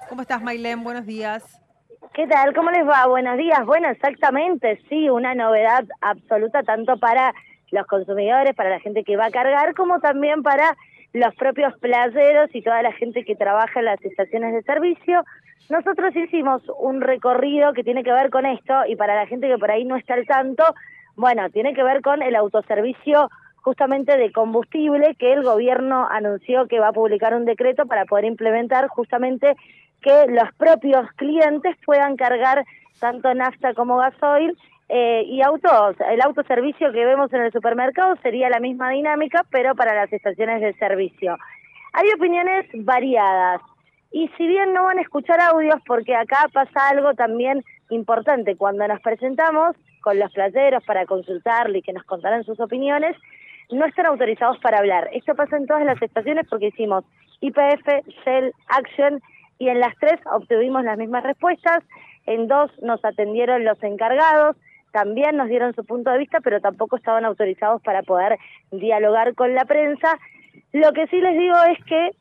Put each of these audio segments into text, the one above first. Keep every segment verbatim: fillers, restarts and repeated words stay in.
¿Cómo estás, Mailén? Buenos días. ¿Qué tal? ¿Cómo les va? Buenos días. Bueno, exactamente, sí, una novedad absoluta tanto para los consumidores, para la gente que va a cargar, como también para los propios playeros y toda la gente que trabaja en las estaciones de servicio. Nosotros hicimos un recorrido que tiene que ver con esto, y para la gente que por ahí no está al tanto, bueno, tiene que ver con el autoservicio justamente de combustible, que el gobierno anunció que va a publicar un decreto para poder implementar justamente que los propios clientes puedan cargar tanto nafta como gasoil eh, y autos. El autoservicio que vemos en el supermercado sería la misma dinámica, pero para las estaciones de servicio. Hay opiniones variadas, y si bien no van a escuchar audios, porque acá pasa algo también importante, cuando nos presentamos con los playeros para consultarle y que nos contarán sus opiniones, no están autorizados para hablar. Esto pasa en todas las estaciones porque hicimos Y P F, Shell, Action, y en las tres obtuvimos las mismas respuestas. En dos nos atendieron los encargados, también nos dieron su punto de vista, pero tampoco estaban autorizados para poder dialogar con la prensa. Lo que sí les digo es que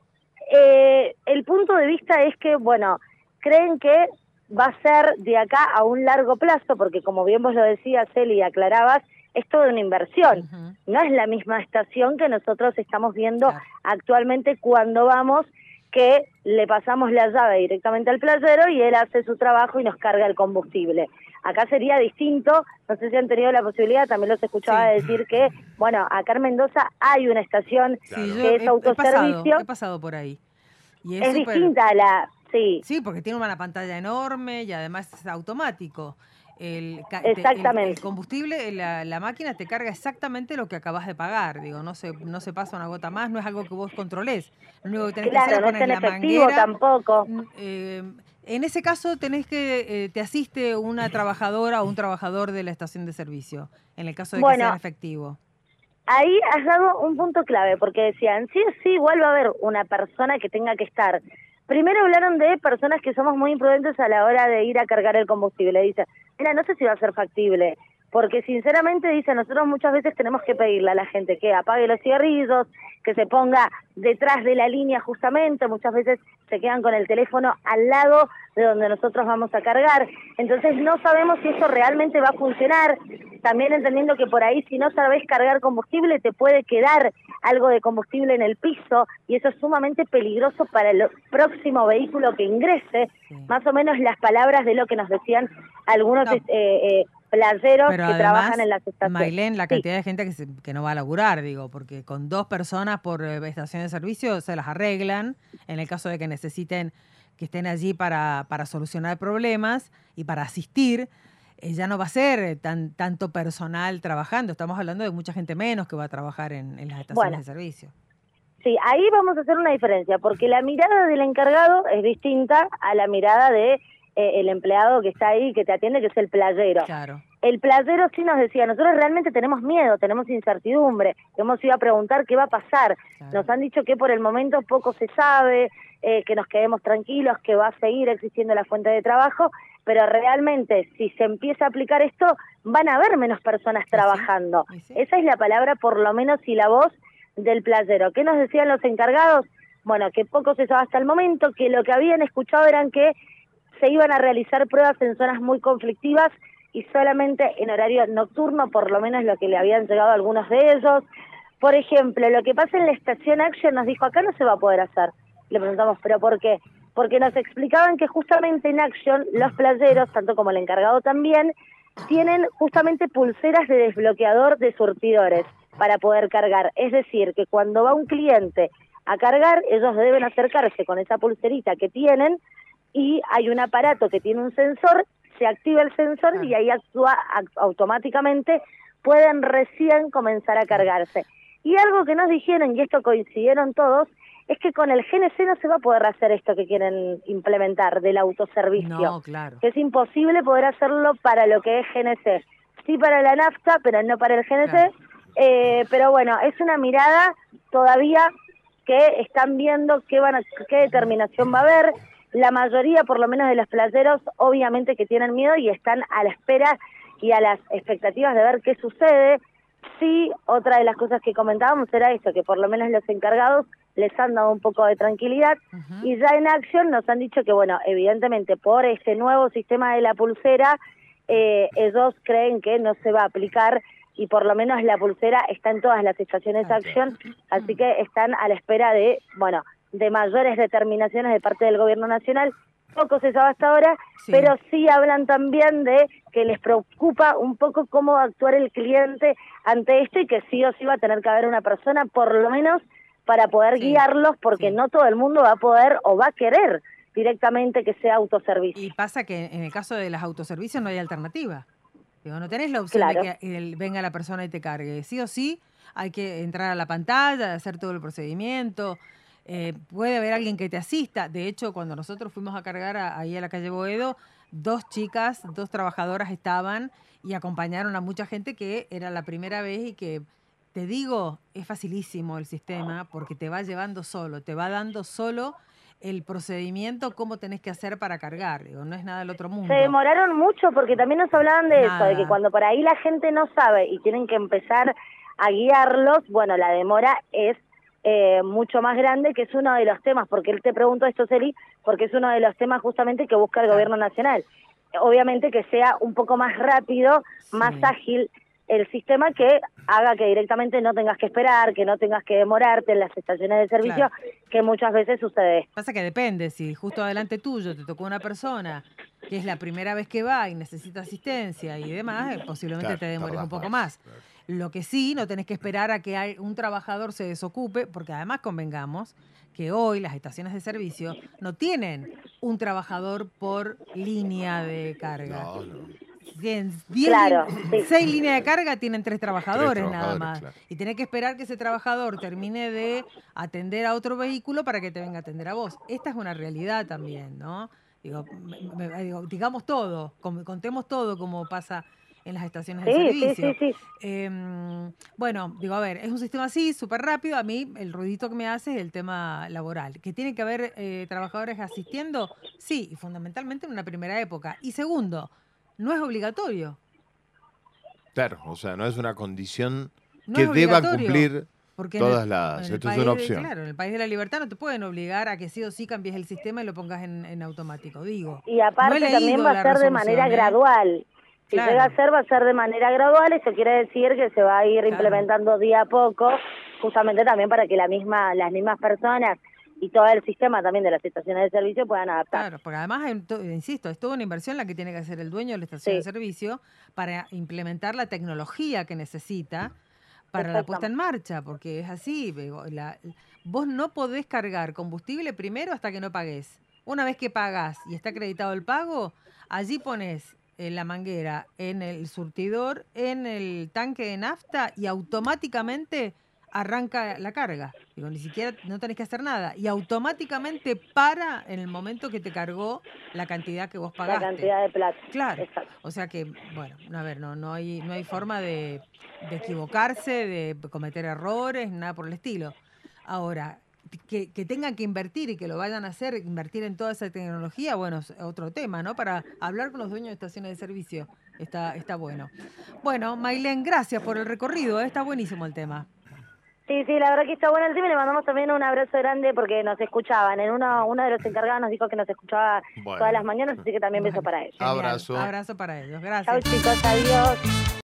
eh, el punto de vista es que, bueno, creen que va a ser de acá a un largo plazo, porque como bien vos lo decías, Eli, y aclarabas, es toda una inversión. Uh-huh. No es la misma estación que nosotros estamos viendo claro. actualmente cuando vamos, que le pasamos la llave directamente al playero y él hace su trabajo y nos carga el combustible. Acá sería distinto, no sé si han tenido la posibilidad, también los escuchaba sí. decir que, bueno, acá en Mendoza hay una estación claro. que es he, autoservicio. He pasado, he pasado por ahí. Y es es super... distinta a la... Sí. sí, porque tiene una pantalla enorme y además es automático. El, Exactamente. El, el combustible, la, la máquina te carga exactamente lo que acabas de pagar. Digo, no se, no se pasa una gota más, no es algo que vos controlés. Lo único que tenés claro, que hacer es no poner es en la efectivo manguera. Tampoco. Eh, en ese caso tenés que, eh, te asiste una trabajadora o un trabajador de la estación de servicio, en el caso de bueno, que sea en efectivo. Ahí has dado un punto clave, porque decían, sí o sí, igual va a haber una persona que tenga que estar. Primero hablaron de personas que somos muy imprudentes a la hora de ir a cargar el combustible. Dice, mira, no sé si va a ser factible, porque sinceramente, dice, nosotros muchas veces tenemos que pedirle a la gente que apague los cigarrillos, que se ponga detrás de la línea justamente, muchas veces se quedan con el teléfono al lado de donde nosotros vamos a cargar. Entonces no sabemos si eso realmente va a funcionar, también entendiendo que por ahí si no sabes cargar combustible te puede quedar algo de combustible en el piso, y eso es sumamente peligroso para el próximo vehículo que ingrese. Sí. Más o menos las palabras de lo que nos decían algunos no. eh, eh, playeros Pero que además, trabajan en las estaciones. Mailén, la cantidad sí. de gente que, se, que no va a laburar, digo, porque con dos personas por eh, estación de servicio se las arreglan, en el caso de que necesiten que estén allí para, para solucionar problemas y para asistir. Eh, ya no va a ser tan tanto personal trabajando, estamos hablando de mucha gente menos que va a trabajar en, en las estaciones bueno, de servicio. Sí, ahí vamos a hacer una diferencia, porque la mirada del encargado es distinta a la mirada de eh, el empleado que está ahí, que te atiende, que es el playero. Claro. El playero sí nos decía, nosotros realmente tenemos miedo, tenemos incertidumbre, hemos ido a preguntar qué va a pasar. Claro. Nos han dicho que por el momento poco se sabe, eh, que nos quedemos tranquilos, que va a seguir existiendo la fuente de trabajo, pero realmente si se empieza a aplicar esto, van a haber menos personas ¿Sí? trabajando. ¿Sí? Esa es la palabra, por lo menos, y la voz del playero. ¿Qué nos decían los encargados? Bueno, que poco se sabe hasta el momento, que lo que habían escuchado eran que se iban a realizar pruebas en zonas muy conflictivas y solamente en horario nocturno, por lo menos lo que le habían llegado a algunos de ellos. Por ejemplo, lo que pasa en la estación Action, nos dijo, acá no se va a poder hacer. Le preguntamos, ¿pero por qué? Porque nos explicaban que justamente en Action los playeros, tanto como el encargado también, tienen justamente pulseras de desbloqueador de surtidores para poder cargar. Es decir, que cuando va un cliente a cargar, ellos deben acercarse con esa pulserita que tienen, y hay un aparato que tiene un sensor, se activa el sensor claro. y ahí actúa automáticamente, pueden recién comenzar a cargarse. Y algo que nos dijeron, y esto coincidieron todos, es que con el G N C no se va a poder hacer esto que quieren implementar del autoservicio. No, claro. Que es imposible poder hacerlo para lo que es G N C. Sí para la nafta, pero no para el G N C. Claro. Eh, pero bueno, es una mirada todavía que están viendo qué, van a, qué determinación va a haber. La mayoría, por lo menos de los playeros, obviamente que tienen miedo y están a la espera y a las expectativas de ver qué sucede. Sí, otra de las cosas que comentábamos era esto, que por lo menos los encargados les han dado un poco de tranquilidad. Uh-huh. Y ya en Acción nos han dicho que, bueno, evidentemente por este nuevo sistema de la pulsera, eh, ellos creen que no se va a aplicar, y por lo menos la pulsera está en todas las estaciones de Acción, así que están a la espera de, bueno, de mayores determinaciones de parte del gobierno nacional. Poco se sabe hasta ahora, sí. Pero sí hablan también de que les preocupa un poco cómo va a actuar el cliente ante esto, y que sí o sí va a tener que haber una persona, por lo menos, para poder sí. guiarlos, porque sí. no todo el mundo va a poder o va a querer directamente que sea autoservicio. Y pasa que en el caso de las autoservicios no hay alternativa. Digo, no tenés la opción claro. de que el, venga la persona y te cargue. Sí o sí hay que entrar a la pantalla, hacer todo el procedimiento. Eh, puede haber alguien que te asista. De hecho, cuando nosotros fuimos a cargar a, ahí a la calle Boedo, dos chicas, dos trabajadoras estaban y acompañaron a mucha gente que era la primera vez, y que, te digo, es facilísimo el sistema porque te va llevando solo, te va dando solo el procedimiento, cómo tenés que hacer para cargar. Digo, no es nada del otro mundo. Se demoraron mucho porque también nos hablaban de nada. Eso, de que cuando por ahí la gente no sabe y tienen que empezar a guiarlos, bueno, la demora es Eh, mucho más grande, que es uno de los temas, porque él te preguntó esto, Celi, porque es uno de los temas justamente que busca el claro. gobierno nacional. Obviamente que sea un poco más rápido, sí. más ágil el sistema, que haga que directamente no tengas que esperar, que no tengas que demorarte en las estaciones de servicio, claro. que muchas veces sucede. Pasa que depende, si justo adelante tuyo te tocó una persona que es la primera vez que va y necesita asistencia y demás, posiblemente claro, te demores un poco más. Claro. Lo que sí, no tenés que esperar a que hay un trabajador se desocupe, porque además convengamos que hoy las estaciones de servicio no tienen un trabajador por línea de carga. No, no. Tienen diez, claro, sí. seis líneas de carga, tienen tres trabajadores, tres trabajadores nada más. Claro. Y tenés que esperar que ese trabajador termine de atender a otro vehículo para que te venga a atender a vos. Esta es una realidad también, ¿no? Digo, me, me, digo digamos todo, contemos todo como pasa en las estaciones sí, de servicio. Sí, sí, sí. Eh, bueno, digo, a ver, es un sistema así, súper rápido. A mí el ruidito que me hace es el tema laboral. ¿Que tiene que haber eh, trabajadores asistiendo? Sí, y fundamentalmente en una primera época. Y segundo, no es obligatorio. Claro, o sea, no es una condición no que es deban cumplir porque todas el, las... Esto es de, una opción. Claro, en el país de la libertad no te pueden obligar a que sí o sí cambies el sistema y lo pongas en, en automático, digo. Y aparte no también va a ser de manera ¿eh? gradual. Si claro. llega a ser, va a ser de manera gradual. Eso quiere decir que se va a ir claro. implementando día a poco, justamente también para que la misma, las mismas personas y todo el sistema también de las estaciones de servicio puedan adaptar. Claro, porque además, insisto, es toda una inversión la que tiene que hacer el dueño de la estación sí. de servicio para implementar la tecnología que necesita para la puesta en marcha, porque es así. La, vos no podés cargar combustible primero hasta que no pagues. Una vez que pagás y está acreditado el pago, allí pones en la manguera, en el surtidor, en el tanque de nafta, y automáticamente arranca la carga. Digo, ni siquiera no tenés que hacer nada. Y automáticamente para en el momento que te cargó la cantidad que vos pagaste. La cantidad de plata. Claro. Exacto. O sea que, bueno, a ver, no, no hay, no hay forma de, de equivocarse, de cometer errores, nada por el estilo. Ahora, que, que tengan que invertir y que lo vayan a hacer, invertir en toda esa tecnología, bueno, es otro tema, ¿no? Para hablar con los dueños de estaciones de servicio, está, está bueno. Bueno, Mailén, gracias por el recorrido, ¿eh? Está buenísimo el tema. Sí, sí, la verdad que está bueno el tema, y le mandamos también un abrazo grande porque nos escuchaban. En uno, uno de los encargados nos dijo que nos escuchaba bueno. todas las mañanas, así que también bueno. beso para ellos. Abrazo. Abrazo para ellos, gracias. Chau chicos, adiós.